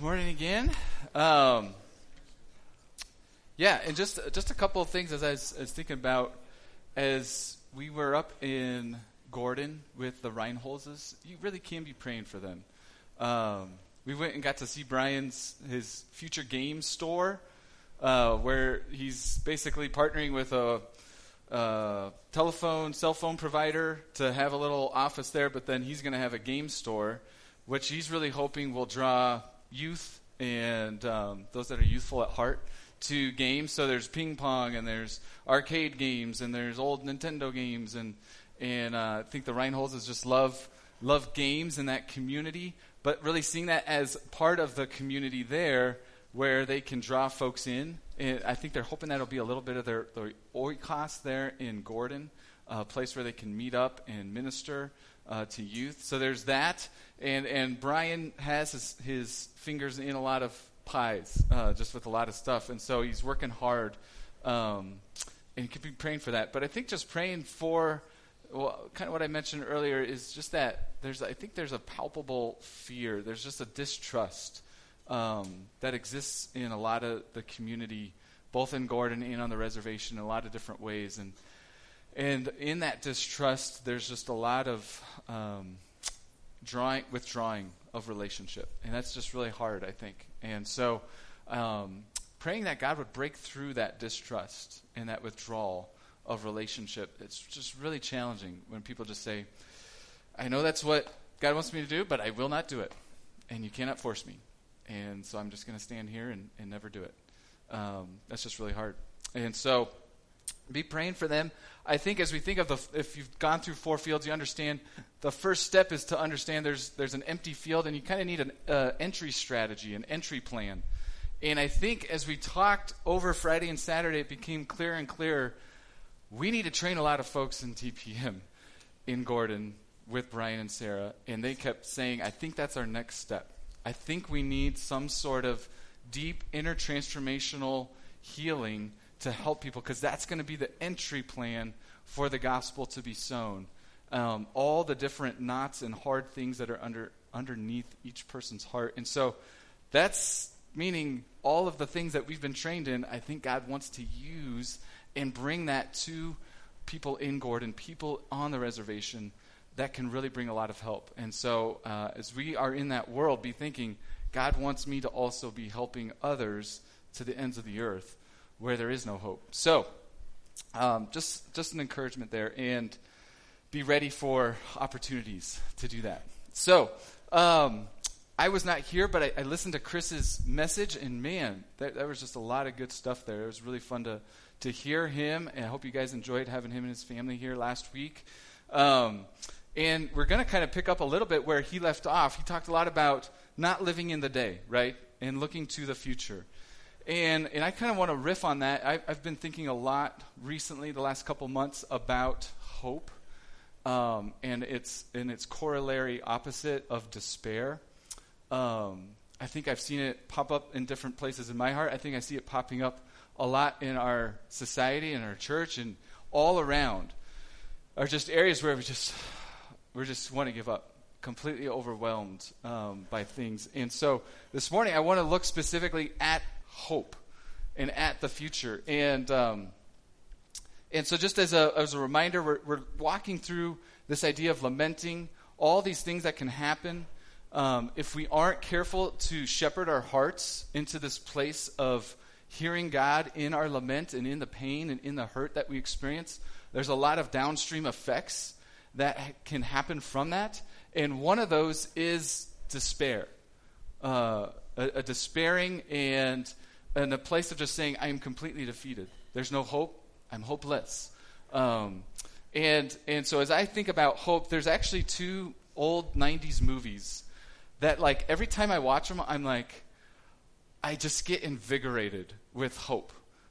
Morning again. And just a couple of things as I was thinking about as we were up in Gordon with the Reinholzes. You really can be praying for them. We went and got to see his future games store, where he's basically partnering with a cell phone provider to have a little office there, but then he's going to have a game store, which he's really hoping will draw youth and those that are youthful at heart to games. So there's ping pong and there's arcade games and there's old Nintendo games and I think the Reinholdses just love games in that community, but really seeing that as part of the community there where they can draw folks in. And I think they're hoping that'll be a little bit of their oikos there in Gordon, a place where they can meet up and minister to youth. So there's that. And Brian has his fingers in a lot of pies, just with a lot of stuff. And so he's working hard, and you could be praying for that. But I think just praying for, kind of what I mentioned earlier is just that I think there's a palpable fear. There's just a distrust that exists in a lot of the community, both in Gordon and on the reservation in a lot of different ways. And in that distrust, there's just a lot of withdrawing of relationship. And that's just really hard, I think. And so praying that God would break through that distrust and that withdrawal of relationship. It's just really challenging when people just say, I know that's what God wants me to do, but I will not do it. And you cannot force me. And so I'm just going to stand here and never do it. That's just really hard. And so be praying for them. I think as we think of if you've gone through 4 fields, you understand the first step is to understand there's an empty field, and you kind of need an entry strategy, an entry plan. And I think as we talked over Friday and Saturday, it became clearer and clearer. We need to train a lot of folks in TPM in Gordon with Brian and Sarah, and they kept saying, I think that's our next step. I think we need some sort of deep inner transformational healing to help people, because that's going to be the entry plan for the gospel to be sown. All the different knots and hard things that are underneath each person's heart. And so that's meaning all of the things that we've been trained in, I think God wants to use and bring that to people in Gordon, people on the reservation, that can really bring a lot of help. And so as we are in that world, be thinking, God wants me to also be helping others to the ends of the earth where there is no hope. So just an encouragement there, and be ready for opportunities to do that. So I was not here, but I listened to Chris's message, and man, there was just a lot of good stuff there. It was really fun to hear him, and I hope you guys enjoyed having him and his family here last week. And we're going to kind of pick up a little bit where he left off. He talked a lot about not living in the day, right, and looking to the future. And I kind of want to riff on that. I've been thinking a lot recently, the last couple months, about hope, and its corollary opposite of despair. I think I've seen it pop up in different places in my heart. I think I see it popping up a lot in our society, in our church, and all around are just areas where we just want to give up, completely overwhelmed by things. And so this morning I want to look specifically at hope and at the future. And so just as a reminder, we're walking through this idea of lamenting, all these things that can happen if we aren't careful to shepherd our hearts into this place of hearing God in our lament and in the pain and in the hurt that we experience. There's a lot of downstream effects that can happen from that. And one of those is despair. A despairing and a place of just saying, I am completely defeated. There's no hope. I'm hopeless. And so as I think about hope, there's actually 2 old 90s movies that, like, every time I watch them, I'm like, I just get invigorated with hope.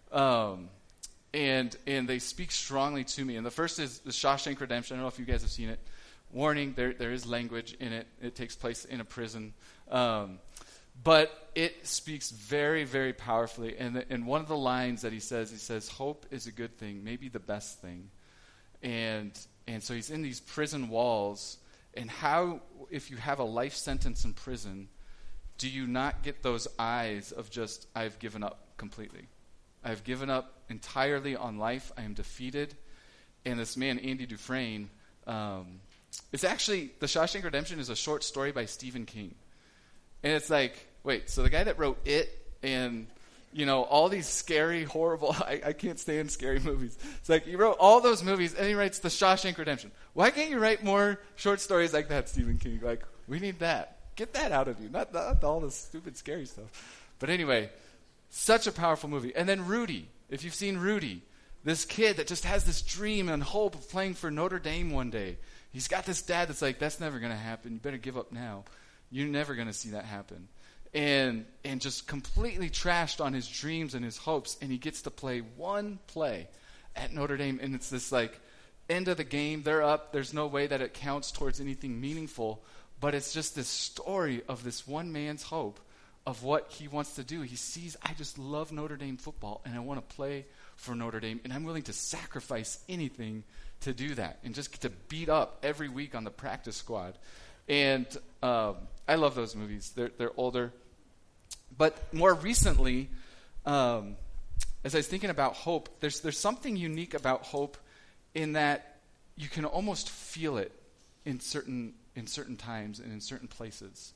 And they speak strongly to me. And the first is The Shawshank Redemption. I don't know if you guys have seen it. Warning, there is language in it. It takes place in a prison. But it speaks very, very powerfully. And one of the lines that he says, hope is a good thing, maybe the best thing. And so he's in these prison walls. And how, if you have a life sentence in prison, do you not get those eyes of just, I've given up completely. I've given up entirely on life. I am defeated. And this man, Andy Dufresne, it's actually, The Shawshank Redemption is a short story by Stephen King. And it's like, wait, so the guy that wrote It and, all these scary, horrible, I can't stand scary movies. It's like, he wrote all those movies and he writes The Shawshank Redemption. Why can't you write more short stories like that, Stephen King? Like, we need that. Get that out of you, not all the stupid, scary stuff. But anyway, such a powerful movie. And then Rudy, if you've seen Rudy, this kid that just has this dream and hope of playing for Notre Dame one day. He's got this dad that's like, that's never going to happen. You better give up now. You're never going to see that happen. And just completely trashed on his dreams and his hopes. And he gets to play one play at Notre Dame. And it's this like end of the game. They're up. There's no way that it counts towards anything meaningful. But it's just this story of this one man's hope of what he wants to do. He sees, I just love Notre Dame football and I want to play for Notre Dame, and I'm willing to sacrifice anything to do that and just get to beat up every week on the practice squad. And I love those movies. They're older. But more recently, as I was thinking about hope, there's something unique about hope in that you can almost feel it in certain times and in certain places.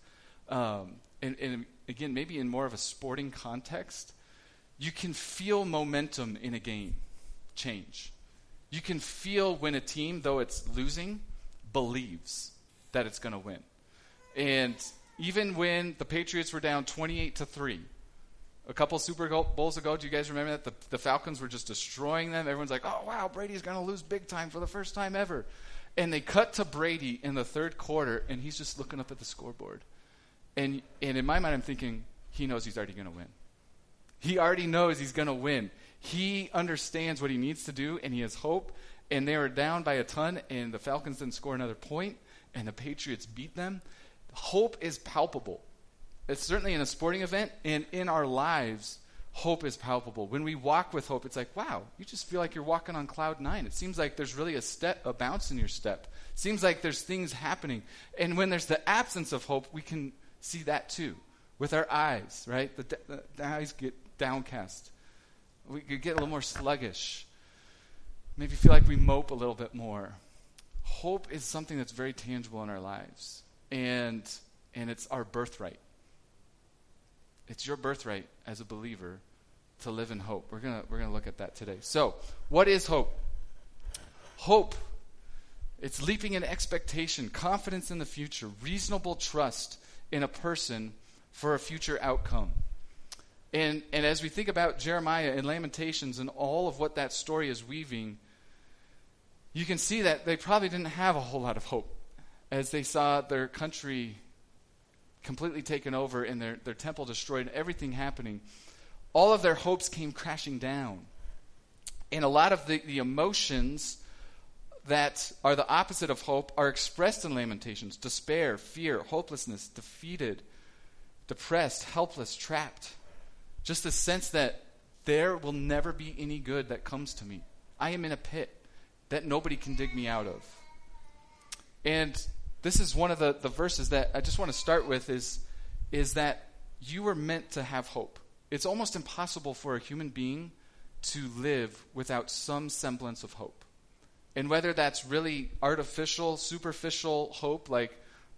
And again, maybe in more of a sporting context, you can feel momentum in a game change. You can feel when a team, though it's losing, believes that it's going to win. And even when the Patriots were down 28-3, a couple Super Bowls ago, do you guys remember that? The Falcons were just destroying them. Everyone's like, oh, wow, Brady's going to lose big time for the first time ever. And they cut to Brady in the third quarter, and he's just looking up at the scoreboard. And in my mind, I'm thinking, he knows he's already going to win. He already knows he's going to win. He understands what he needs to do, and he has hope. And they were down by a ton, and the Falcons didn't score another point, and the Patriots beat them. Hope is palpable. It's certainly in a sporting event, and in our lives, hope is palpable. When we walk with hope, it's like, wow, you just feel like you're walking on cloud nine. It seems like there's really a bounce in your step. It seems like there's things happening. And when there's the absence of hope, we can see that too with our eyes, right? The eyes get downcast. We could get a little more sluggish. Maybe feel like we mope a little bit more. Hope is something that's very tangible in our lives. And it's our birthright. It's your birthright as a believer to live in hope. We're gonna look at that today. So, what is hope? Hope, it's leaping in expectation, confidence in the future, reasonable trust in a person for a future outcome. And as we think about Jeremiah and Lamentations and all of what that story is weaving, you can see that they probably didn't have a whole lot of hope as they saw their country completely taken over and their temple destroyed and everything happening. All of their hopes came crashing down. And a lot of the emotions that are the opposite of hope are expressed in Lamentations: despair, fear, hopelessness, defeated, depressed, helpless, trapped. Just a sense that there will never be any good that comes to me. I am in a pit that nobody can dig me out of. And this is one of the verses that I just want to start with is that you were meant to have hope. It's almost impossible for a human being to live without some semblance of hope. And whether that's really artificial, superficial hope, like,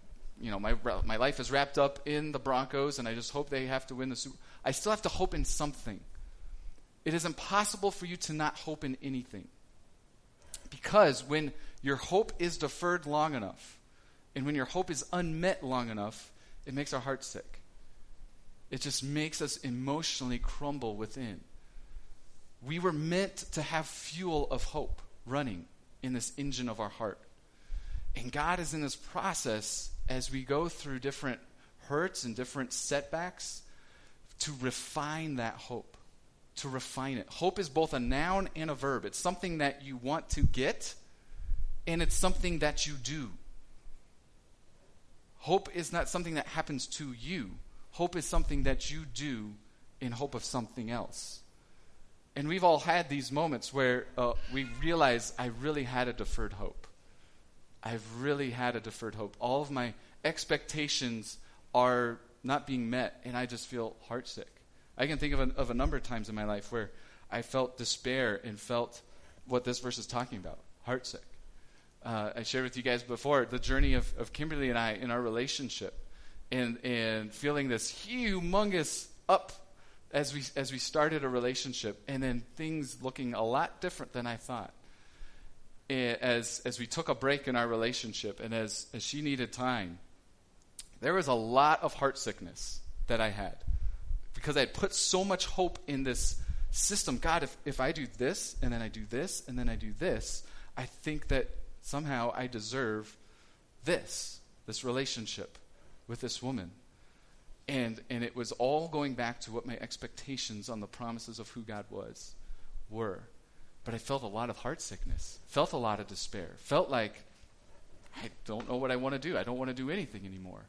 my life is wrapped up in the Broncos and I just hope they have to win the Super Bowl. I still have to hope in something. It is impossible for you to not hope in anything. Because when your hope is deferred long enough, and when your hope is unmet long enough, it makes our hearts sick. It just makes us emotionally crumble within. We were meant to have fuel of hope running in this engine of our heart. And God is in this process as we go through different hurts and different setbacks to refine that hope, to refine it. Hope is both a noun and a verb. It's something that you want to get, and it's something that you do. Hope is not something that happens to you. Hope is something that you do in hope of something else. And we've all had these moments where we realize I really had a deferred hope. I've really had a deferred hope. All of my expectations are not being met, and I just feel heartsick. I can think of a number of times in my life where I felt despair and felt what this verse is talking about, heartsick. I shared with you guys before the journey of Kimberly and I in our relationship, and feeling this humongous up as we started a relationship, and then things looking a lot different than I thought. As we took a break in our relationship, and as she needed time, there was a lot of heart sickness that I had because I had put so much hope in this system. God, if I do this, and then I do this, and then I do this, I think that somehow I deserve this relationship with this woman. And it was all going back to what my expectations on the promises of who God were. But I felt a lot of heart sickness, felt a lot of despair, felt like I don't know what I want to do. I don't want to do anything anymore.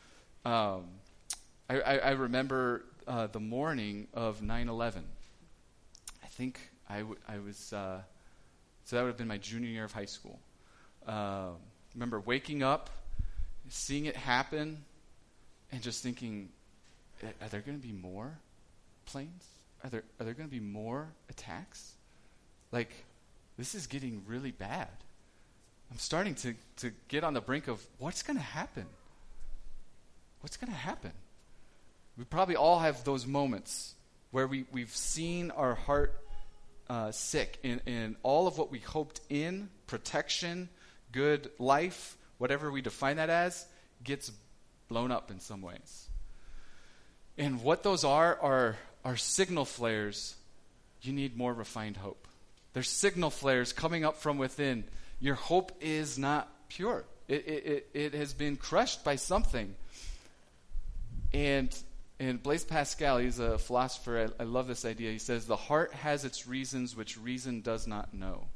I remember the morning of 9/11. I think I was, so that would have been my junior year of high school. Remember waking up, seeing it happen, and just thinking, are there going to be more planes? Are there going to be more attacks? Like, this is getting really bad. I'm starting to get on the brink of what's going to happen. What's going to happen? We probably all have those moments where we've seen our heart sick in all of what we hoped in, protection, good life, whatever we define that as, gets blown up in some ways. And what those are signal flares. You need more refined hope. There's signal flares coming up from within. Your hope is not pure. It has been crushed by something. And Blaise Pascal, he's a philosopher. I love this idea. He says, the heart has its reasons which reason does not know.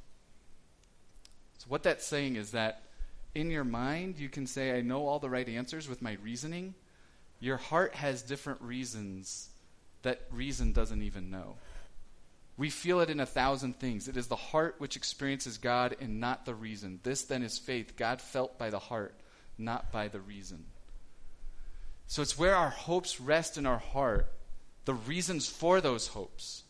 So what that's saying is that in your mind, you can say, I know all the right answers with my reasoning. Your heart has different reasons that reason doesn't even know. We feel it in 1,000 things. It is the heart which experiences God and not the reason. This then is faith, God felt by the heart, not by the reason. So it's where our hopes rest in our heart, the reasons for those hopes.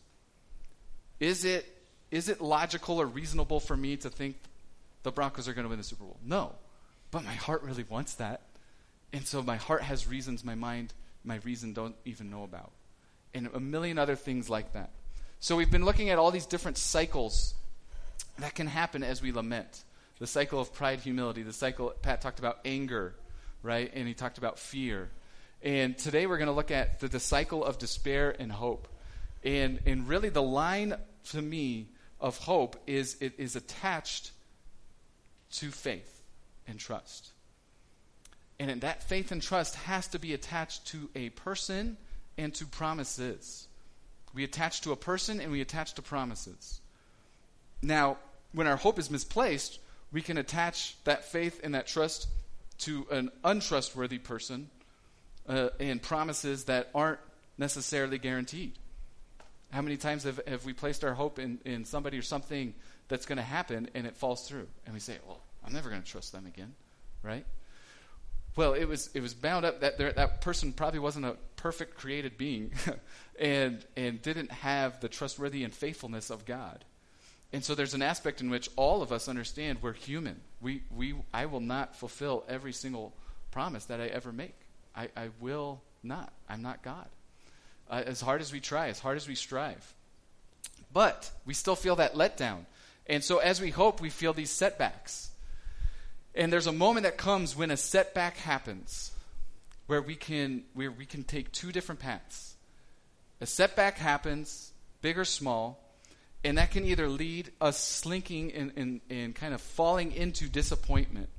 Is it logical or reasonable for me to think the Broncos are going to win the Super Bowl? No. But my heart really wants that. And so my heart has reasons my reason don't even know about. And a million other things like that. So we've been looking at all these different cycles that can happen as we lament. The cycle of pride, humility. The cycle, Pat talked about anger, right? And he talked about fear. And today we're going to look at the cycle of despair and hope. And really the line to me of hope is it is attached to faith and trust. And that faith and trust has to be attached to a person and to promises. We attach to a person and we attach to promises. Now, when our hope is misplaced, we can attach that faith and that trust to an untrustworthy person and promises that aren't necessarily guaranteed. How many times have we placed our hope in somebody or something that's going to happen and it falls through? And we say, well, I'm never going to trust them again, right? Well, it was bound up that that person probably wasn't a perfect created being and didn't have the trustworthy and faithfulness of God. And so there's an aspect in which all of us understand we're human. I will not fulfill every single promise that I ever make. I will not. I'm not God. As hard as we try, as hard as we strive. But we still feel that letdown. And so as we hope, we feel these setbacks. And there's a moment that comes when a setback happens where we can take two different paths. A setback happens, big or small, and that can either lead us slinking and kind of falling into disappointment.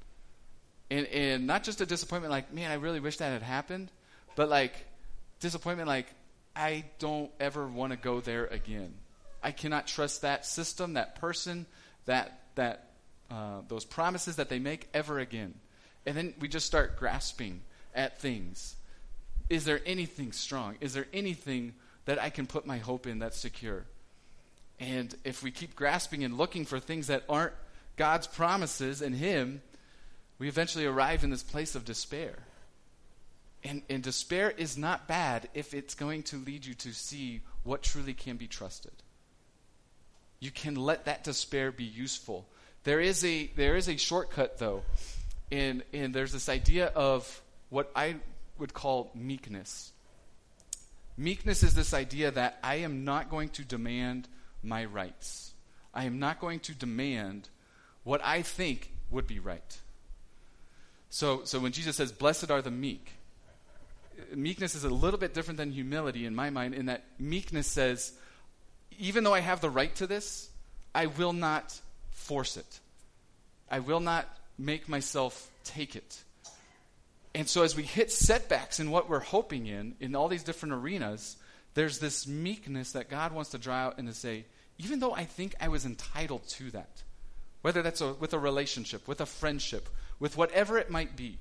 And not just a disappointment like, man, I really wish that had happened, but like disappointment like, I don't ever want to go there again. I cannot trust that system, that person, those promises that they make ever again. And then we just start grasping at things. Is there anything strong? Is there anything that I can put my hope in that's secure? And if we keep grasping and looking for things that aren't God's promises and Him, we eventually arrive in this place of despair. And despair is not bad if it's going to lead you to see what truly can be trusted. You can let that despair be useful. There is a shortcut, though, and there's this idea of what I would call meekness. Meekness is this idea that I am not going to demand my rights. I am not going to demand what I think would be right. So when Jesus says, blessed are the meek, meekness is a little bit different than humility in my mind, in that meekness says, even though I have the right to this, I will not force it. I will not make myself take it. And so as we hit setbacks in what we're hoping in all these different arenas, there's this meekness that God wants to draw out and to say, even though I think I was entitled to that, whether that's with a relationship, with a friendship, with whatever it might be,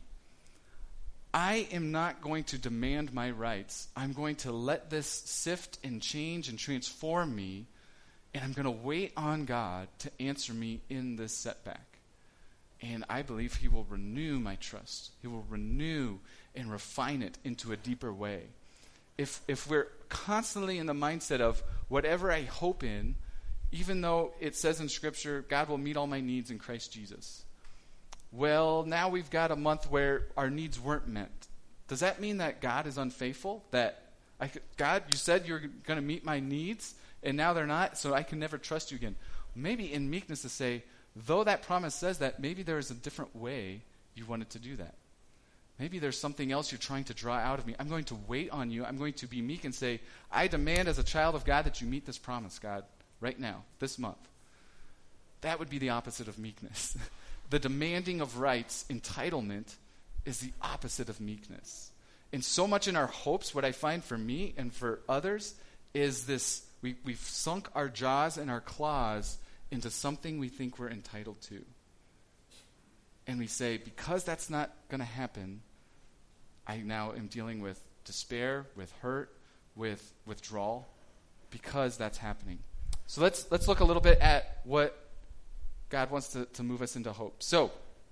I am not going to demand my rights. I'm going to let this sift and change and transform me, and I'm going to wait on God to answer me in this setback. And I believe he will renew my trust. He will renew and refine it into a deeper way. If we're constantly in the mindset of whatever I hope in, even though it says in Scripture, God will meet all my needs in Christ Jesus. Well, now we've got a month where our needs weren't met. Does that mean that God is unfaithful? That God, you said you're going to meet my needs, and now they're not, so I can never trust you again. Maybe in meekness to say, though that promise says that, maybe there is a different way you wanted to do that. Maybe there's something else you're trying to draw out of me. I'm going to wait on you. I'm going to be meek and say, I demand as a child of God that you meet this promise, God, right now, this month. That would be the opposite of meekness. The demanding of rights, entitlement, is the opposite of meekness. And so much in our hopes, what I find for me and for others, is this, we've sunk our jaws and our claws into something we think we're entitled to. And we say, because that's not going to happen, I now am dealing with despair, with hurt, with withdrawal, because that's happening. So let's look a little bit at what God wants to move us into hope. So,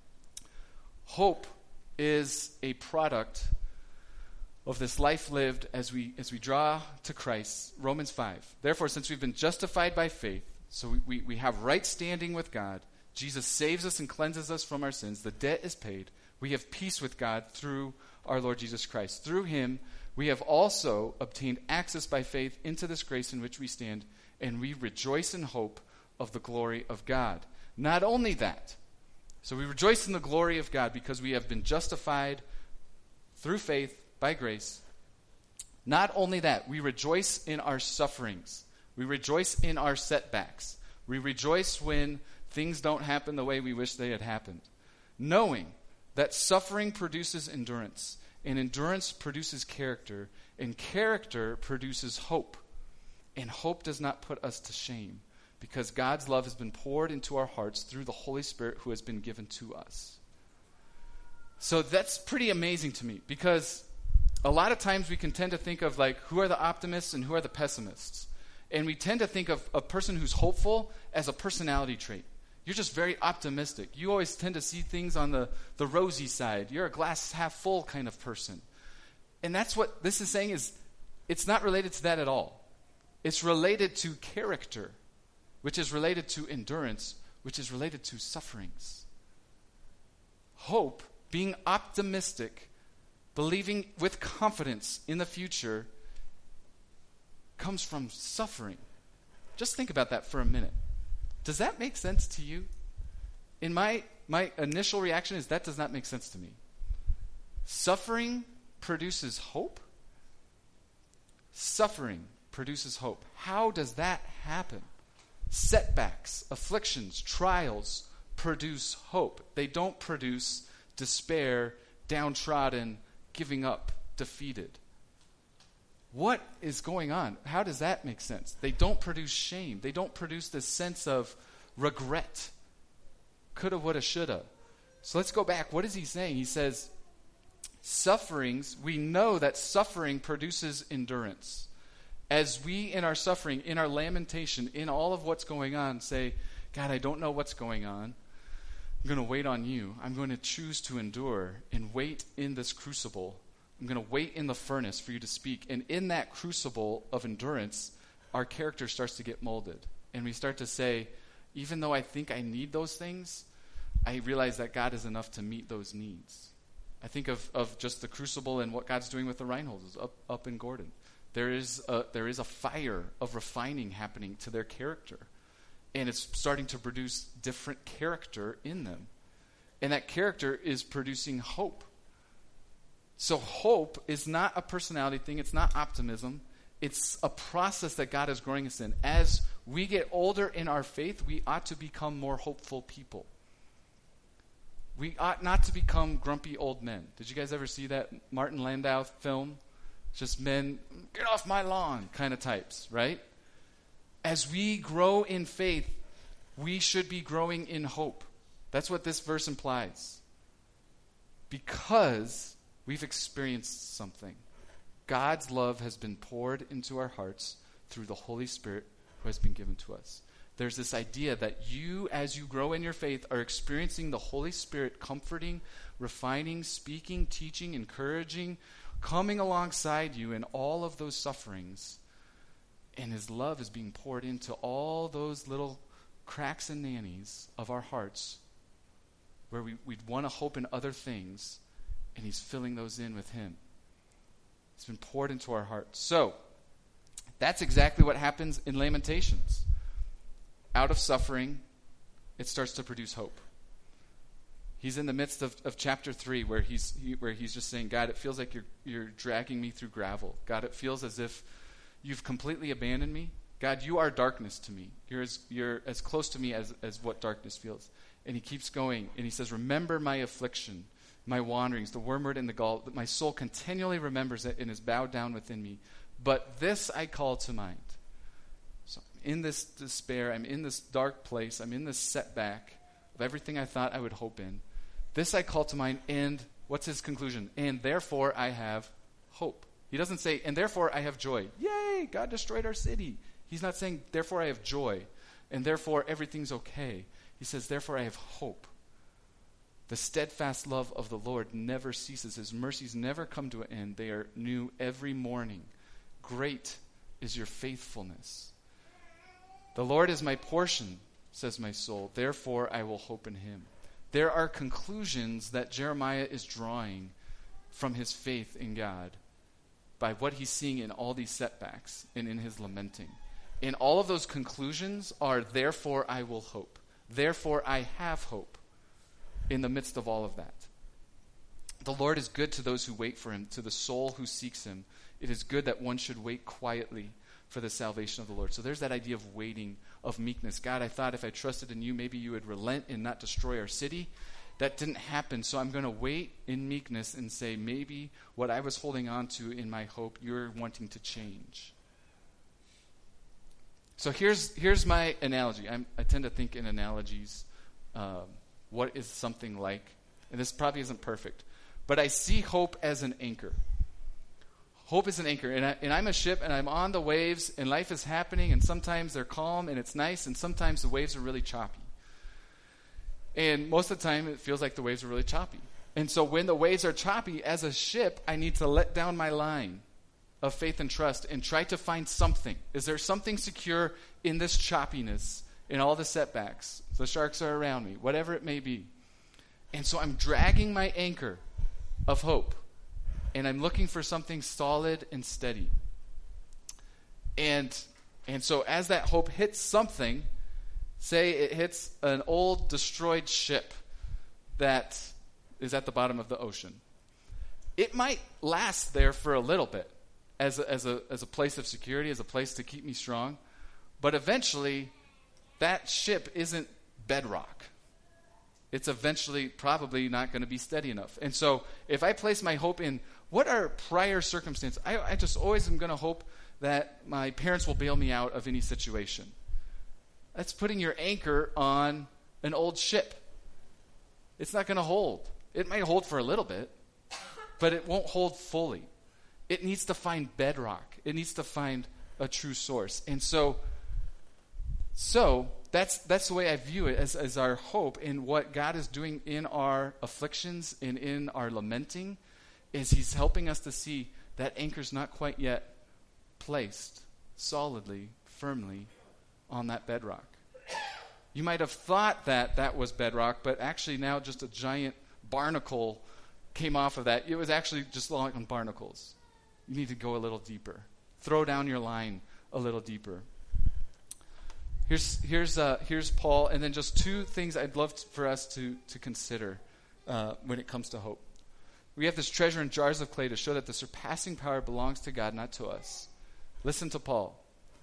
hope is a product of this life lived as we draw to Christ. Romans 5. Therefore, since we've been justified by faith, so we have right standing with God, Jesus saves us and cleanses us from our sins. The debt is paid. We have peace with God through our Lord Jesus Christ. Through him, we have also obtained access by faith into this grace in which we stand, and we rejoice in hope of the glory of God. Not only that, so we rejoice in the glory of God because we have been justified through faith by grace. Not only that, we rejoice in our sufferings. We rejoice in our setbacks. We rejoice when things don't happen the way we wish they had happened, knowing that suffering produces endurance, and endurance produces character, and character produces hope. And hope does not put us to shame, because God's love has been poured into our hearts through the Holy Spirit who has been given to us. So that's pretty amazing to me, because a lot of times we can tend to think of like, who are the optimists and who are the pessimists? And we tend to think of a person who's hopeful as a personality trait. You're just very optimistic. You always tend to see things on the rosy side. You're a glass half full kind of person. And that's what this is saying, is it's not related to that at all. It's related to character, which is related to endurance, which is related to sufferings. Hope, being optimistic, believing with confidence in the future, comes from suffering. Just think about that for a minute. Does that make sense to you? In my initial reaction is that does not make sense to me. Suffering produces hope? Suffering produces hope. How does that happen? Setbacks, afflictions, trials produce hope. They don't produce despair, downtrodden, giving up, defeated. What is going on? How does that make sense? They don't produce shame. They don't produce this sense of regret. Coulda, woulda, shoulda. So let's go back. What is he saying? He says, sufferings, we know that suffering produces endurance. As we in our suffering, in our lamentation, in all of what's going on, say, God, I don't know what's going on. I'm going to wait on you. I'm going to choose to endure and wait in this crucible. I'm going to wait in the furnace for you to speak. And in that crucible of endurance, our character starts to get molded. And we start to say, even though I think I need those things, I realize that God is enough to meet those needs. I think of just the crucible and what God's doing with the Reinholds up in Gordon. There is a fire of refining happening to their character. And it's starting to produce different character in them. And that character is producing hope. So hope is not a personality thing. It's not optimism. It's a process that God is growing us in. As we get older in our faith, we ought to become more hopeful people. We ought not to become grumpy old men. Did you guys ever see that Martin Landau film? Just men, get off my lawn kind of types, right? As we grow in faith, we should be growing in hope. That's what this verse implies. Because we've experienced something. God's love has been poured into our hearts through the Holy Spirit who has been given to us. There's this idea that you, as you grow in your faith, are experiencing the Holy Spirit comforting, refining, speaking, teaching, encouraging, coming alongside you in all of those sufferings. And his love is being poured into all those little cracks and nannies of our hearts where we'd want to hope in other things, and he's filling those in with him. It's been poured into our hearts. So, that's exactly what happens in Lamentations. Out of suffering, it starts to produce hope. He's in the midst of chapter 3 where he's just saying, God, it feels like you're dragging me through gravel. God, it feels as if you've completely abandoned me. God, you are darkness to me. You're as close to me as what darkness feels. And he keeps going, and he says, remember my affliction, my wanderings, the wormwood and the gall, that my soul continually remembers it and is bowed down within me. But this I call to mind. So I'm in this despair, I'm in this dark place, I'm in this setback of everything I thought I would hope in. This I call to mind, and what's his conclusion? And therefore I have hope. He doesn't say, and therefore I have joy. Yay, God destroyed our city. He's not saying, therefore I have joy, and therefore everything's okay. He says, therefore I have hope. The steadfast love of the Lord never ceases. His mercies never come to an end. They are new every morning. Great is your faithfulness. The Lord is my portion, says my soul. Therefore I will hope in him. There are conclusions that Jeremiah is drawing from his faith in God by what he's seeing in all these setbacks and in his lamenting. And all of those conclusions are, therefore I will hope. Therefore I have hope in the midst of all of that. The Lord is good to those who wait for him, to the soul who seeks him. It is good that one should wait quietly for the salvation of the Lord. So there's that idea of waiting, of meekness. God, I thought if I trusted in you, maybe you would relent and not destroy our city. That didn't happen, so I'm going to wait in meekness and say, maybe what I was holding on to in my hope, you're wanting to change. So here's my analogy. I tend to think in analogies. What is something like, and this probably isn't perfect, but I see hope as an anchor. Hope is an anchor, and I'm a ship, and I'm on the waves, and life is happening, and sometimes they're calm, and it's nice, and sometimes the waves are really choppy. And most of the time, it feels like the waves are really choppy. And so when the waves are choppy, as a ship, I need to let down my line of faith and trust and try to find something. Is there something secure in this choppiness, in all the setbacks? The sharks are around me, whatever it may be. And so I'm dragging my anchor of hope, and I'm looking for something solid and steady. And so as that hope hits something, say it hits an old destroyed ship that is at the bottom of the ocean. It might last there for a little bit as a place of security, as a place to keep me strong. But eventually, that ship isn't bedrock. It's eventually probably not going to be steady enough. And so if I place my hope in what are prior circumstances, I just always am going to hope that my parents will bail me out of any situation. That's putting your anchor on an old ship. It's not going to hold. It might hold for a little bit, but it won't hold fully. It needs to find bedrock. It needs to find a true source. And so that's the way I view it as our hope in what God is doing in our afflictions and in our lamenting is he's helping us to see that anchor's not quite yet placed solidly, firmly on that bedrock. You might have thought that that was bedrock, but actually now just a giant barnacle came off of that. It was actually just like on barnacles. You need to go a little deeper. Throw down your line a little deeper. Here's Paul, and then just two things I'd love for us to consider when it comes to hope. We have this treasure in jars of clay to show that the surpassing power belongs to God, not to us. Listen to Paul.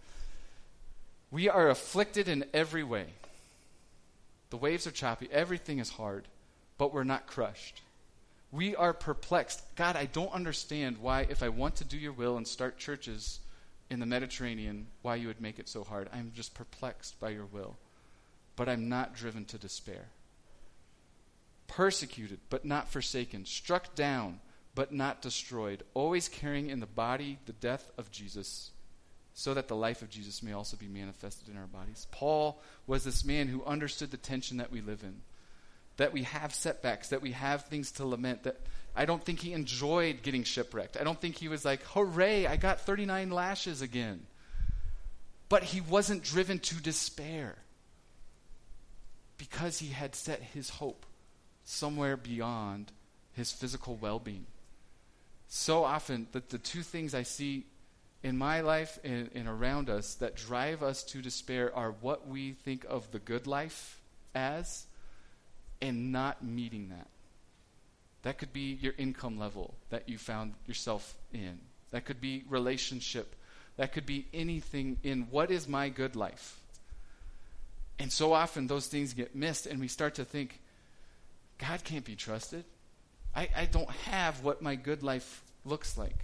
We are afflicted in every way. The waves are choppy. Everything is hard, but we're not crushed. We are perplexed. God, I don't understand why, if I want to do your will and start churches in the Mediterranean, why you would make it so hard. I'm just perplexed by your will. But I'm not driven to despair. Persecuted, but not forsaken. Struck down, but not destroyed. Always carrying in the body the death of Jesus, so that the life of Jesus may also be manifested in our bodies. Paul was this man who understood the tension that we live in, that we have setbacks, that we have things to lament, that I don't think he enjoyed getting shipwrecked. I don't think he was like, hooray, I got 39 lashes again. But he wasn't driven to despair because he had set his hope somewhere beyond his physical well-being. So often, the two things I see in my life and around us that drive us to despair are what we think of the good life as and not meeting that. That could be your income level that you found yourself in. That could be relationship. That could be anything in what is my good life. And so often those things get missed and we start to think, God can't be trusted. I don't have what my good life looks like.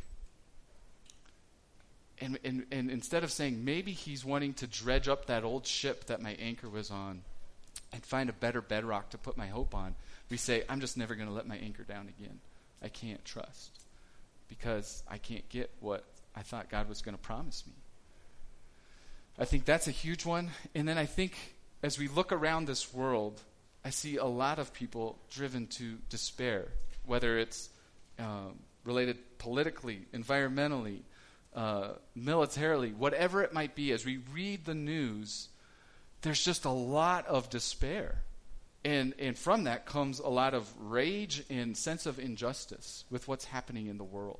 And instead of saying, maybe he's wanting to dredge up that old ship that my anchor was on and find a better bedrock to put my hope on, we say, I'm just never going to let my anchor down again. I can't trust because I can't get what I thought God was going to promise me. I think that's a huge one. And then I think as we look around this world, I see a lot of people driven to despair, whether it's related politically, environmentally, militarily, whatever it might be. As we read the news, there's just a lot of despair. And from that comes a lot of rage and sense of injustice with what's happening in the world.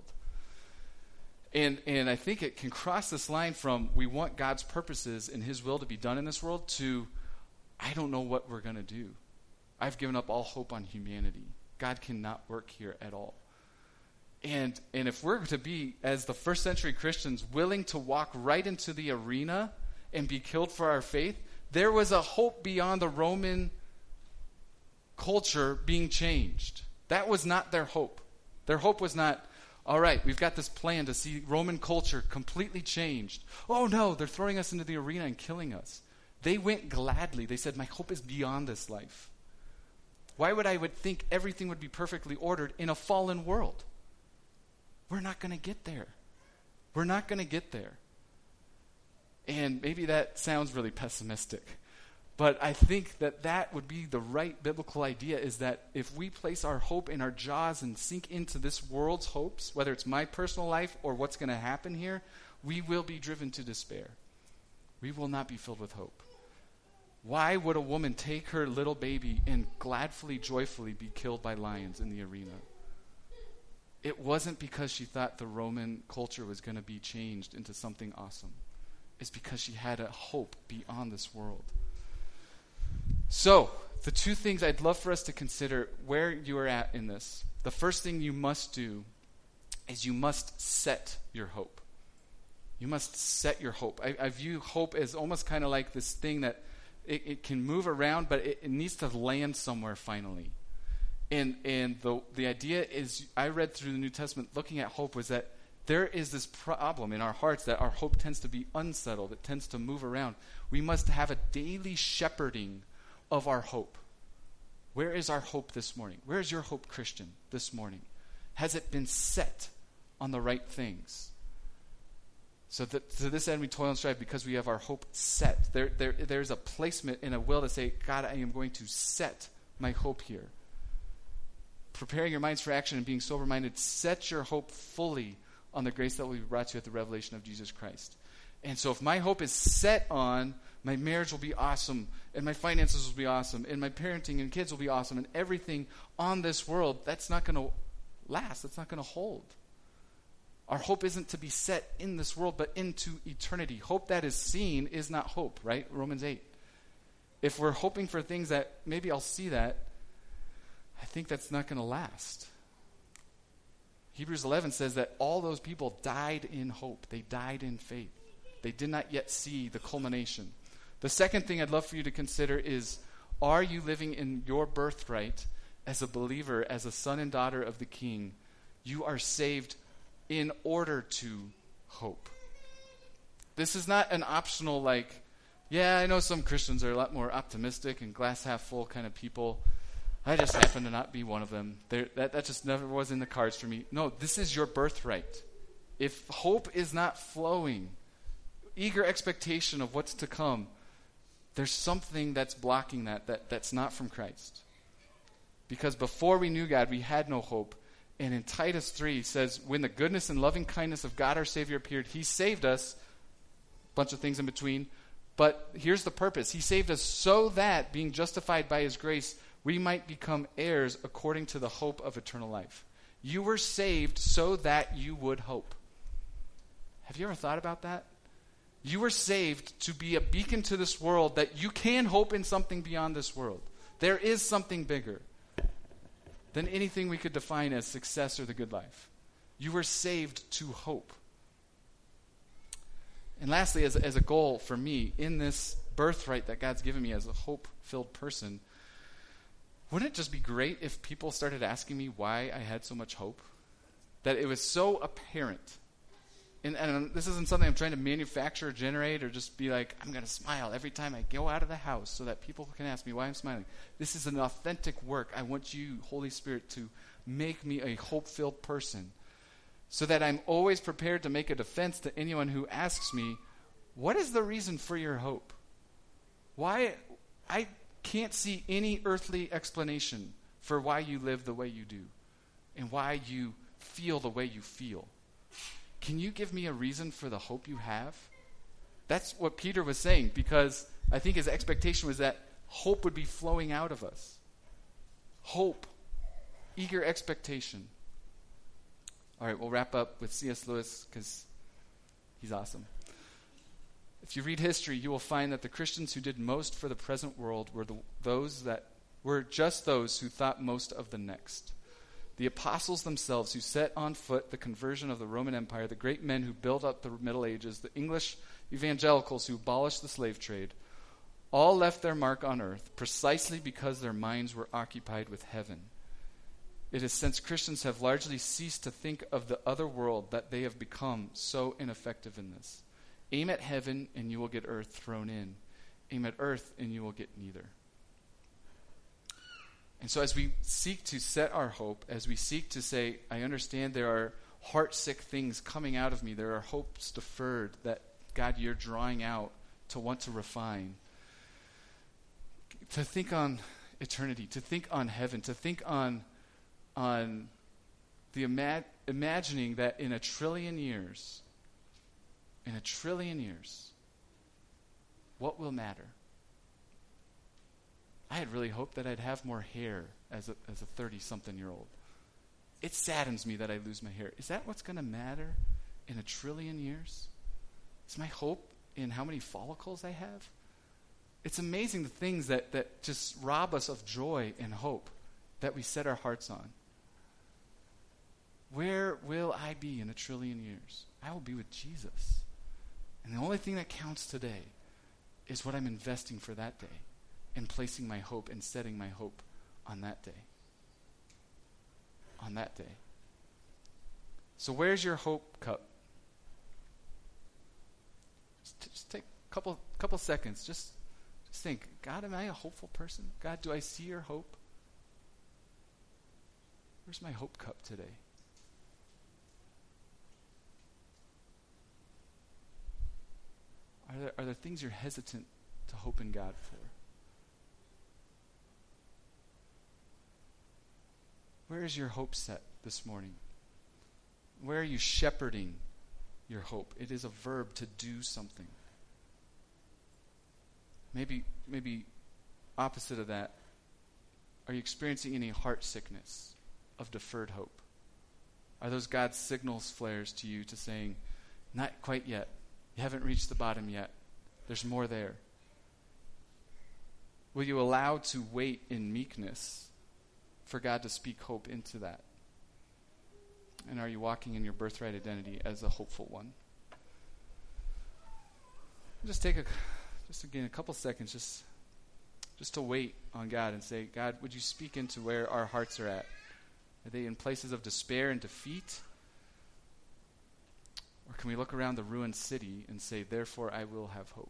And I think it can cross this line from we want God's purposes and his will to be done in this world to I don't know what we're going to do. I've given up all hope on humanity. God cannot work here at all. And if we're to be, as the first century Christians, willing to walk right into the arena and be killed for our faith, there was a hope beyond the Roman culture being changed. That was not their hope. Their hope was not, all right, we've got this plan to see Roman culture completely changed. Oh no, they're throwing us into the arena and killing us. They went gladly. They said, my hope is beyond this life. Why would I think everything would be perfectly ordered in a fallen world? We're not going to get there. We're not going to get there. And maybe that sounds really pessimistic, but I think that would be the right biblical idea, is that if we place our hope in our jaws and sink into this world's hopes, whether it's my personal life or what's going to happen here, we will be driven to despair. We will not be filled with hope. Why would a woman take her little baby and gladly, joyfully be killed by lions in the arena? It wasn't because she thought the Roman culture was going to be changed into something awesome. It's because she had a hope beyond this world. So, the two things I'd love for us to consider where you are at in this. The first thing you must do is you must set your hope. You must set your hope. I view hope as almost kind of like this thing that it can move around, but it needs to land somewhere finally. And the idea is, I read through the New Testament looking at hope, was that there is this problem in our hearts that our hope tends to be unsettled. It tends to move around. We must have a daily shepherding of our hope. Where is our hope this morning? Where is your hope, Christian, this morning? Has it been set on the right things? So that to this end we toil and strive because we have our hope set. There's a placement in a will to say, God, I am going to set my hope here. preparing your minds for action and being sober-minded, set your hope fully on the grace that will be brought to you at the revelation of Jesus Christ. And so if my hope is set on my marriage will be awesome, and my finances will be awesome, and my parenting and kids will be awesome, and everything on this world, that's not going to last. That's not going to hold. Our hope isn't to be set in this world, but into eternity. Hope that is seen is not hope, right? Romans 8. If we're hoping for things that maybe I'll see that, I think that's not going to last. Hebrews 11 says that all those people died in hope. They died in faith. They did not yet see the culmination. The second thing I'd love for you to consider is, are you living in your birthright as a believer, as a son and daughter of the King? You are saved in order to hope. This is not an optional, like, yeah, I know some Christians are a lot more optimistic and glass half full kind of people. I just happen to not be one of them. That just never was in the cards for me. No, this is your birthright. If hope is not flowing, eager expectation of what's to come, there's something that's blocking that's not from Christ. Because before we knew God, we had no hope. And in Titus 3 says, when the goodness and loving kindness of God our Savior appeared, he saved us, a bunch of things in between, but here's the purpose. He saved us so that, being justified by his grace, we might become heirs according to the hope of eternal life. You were saved so that you would hope. Have you ever thought about that? You were saved to be a beacon to this world that you can hope in something beyond this world. There is something bigger than anything we could define as success or the good life. You were saved to hope. And lastly, as a goal for me, in this birthright that God's given me as a hope-filled person, wouldn't it just be great if people started asking me why I had so much hope? That it was so apparent. And this isn't something I'm trying to manufacture or generate or just be like, I'm going to smile every time I go out of the house so that people can ask me why I'm smiling. This is an authentic work. I want you, Holy Spirit, to make me a hope-filled person so that I'm always prepared to make a defense to anyone who asks me, what is the reason for your hope? Why? I can't see any earthly explanation for why you live the way you do and why you feel the way you feel. Can you give me a reason for the hope you have? That's what Peter was saying, because I think his expectation was that hope would be flowing out of us. Hope. Eager expectation. All right, we'll wrap up with C.S. Lewis because he's awesome. If you read history, you will find that the Christians who did most for the present world were just those who thought most of the next. The apostles themselves who set on foot the conversion of the Roman Empire, the great men who built up the Middle Ages, the English evangelicals who abolished the slave trade, all left their mark on earth precisely because their minds were occupied with heaven. It is since Christians have largely ceased to think of the other world that they have become so ineffective in this. Aim at heaven and you will get earth thrown in. Aim at earth and you will get neither. And so as we seek to set our hope, as we seek to say, I understand there are heart-sick things coming out of me, there are hopes deferred that, God, you're drawing out to want to refine, to think on eternity, to think on heaven, to think on the imagining that in a trillion years, what will matter? I had really hoped that I'd have more hair as a 30-something-year-old. It saddens me that I lose my hair. Is that what's going to matter in a trillion years? Is my hope in how many follicles I have? It's amazing the things that just rob us of joy and hope that we set our hearts on. Where will I be in a trillion years? I will be with Jesus. And the only thing that counts today is what I'm investing for that day and placing my hope and setting my hope on that day. On that day. So where's your hope cup? Just take a couple seconds. Just think, God, am I a hopeful person? God, do I see your hope? Where's my hope cup today? Are there things you're hesitant to hope in God for? Where is your hope set this morning? Where are you shepherding your hope? It is a verb to do something. Maybe opposite of that, are you experiencing any heart sickness of deferred hope? Are those God's signals flares to you to saying, not quite yet. You haven't reached the bottom yet. There's more there. Will you allow to wait in meekness for God to speak hope into that? And are you walking in your birthright identity as a hopeful one? Just take a couple seconds just to wait on God and say, God, would you speak into where our hearts are at? Are they in places of despair and defeat? Or can we look around the ruined city and say, therefore I will have hope?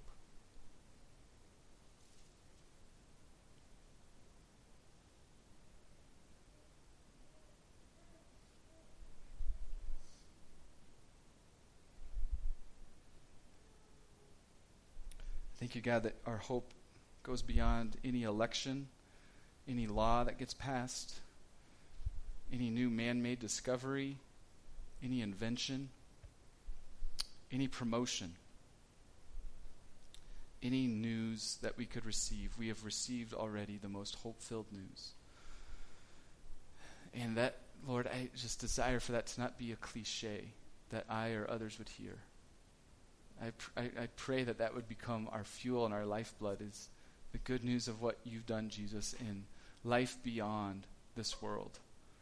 Thank you, God, that our hope goes beyond any election, any law that gets passed, any new man-made discovery, any invention, any promotion, any news that we could receive. We have received already the most hope-filled news. And that, Lord, I just desire for that to not be a cliche that I or others would hear. I pray that would become our fuel and our lifeblood, is the good news of what you've done, Jesus, in life beyond this world.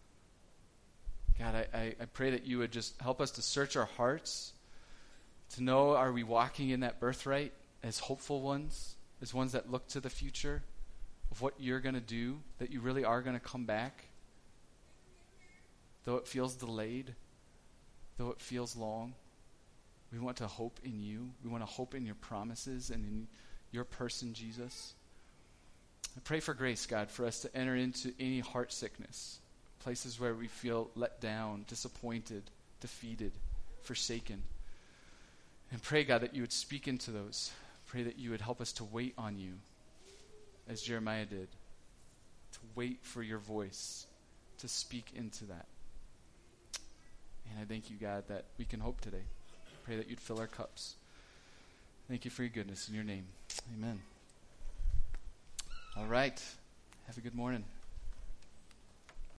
God, I pray that you would just help us to search our hearts, to know, are we walking in that birthright as hopeful ones, as ones that look to the future of what you're going to do, that you really are going to come back, though it feels delayed, though it feels long. We want to hope in you. We want to hope in your promises and in your person, Jesus. I pray for grace, God, for us to enter into any heart sickness, places where we feel let down, disappointed, defeated, forsaken. And pray, God, that you would speak into those. Pray that you would help us to wait on you, as Jeremiah did, to wait for your voice, to speak into that. And I thank you, God, that we can hope today. Pray that you'd fill our cups. Thank you for your goodness in your name. Amen. All right. Have a good morning.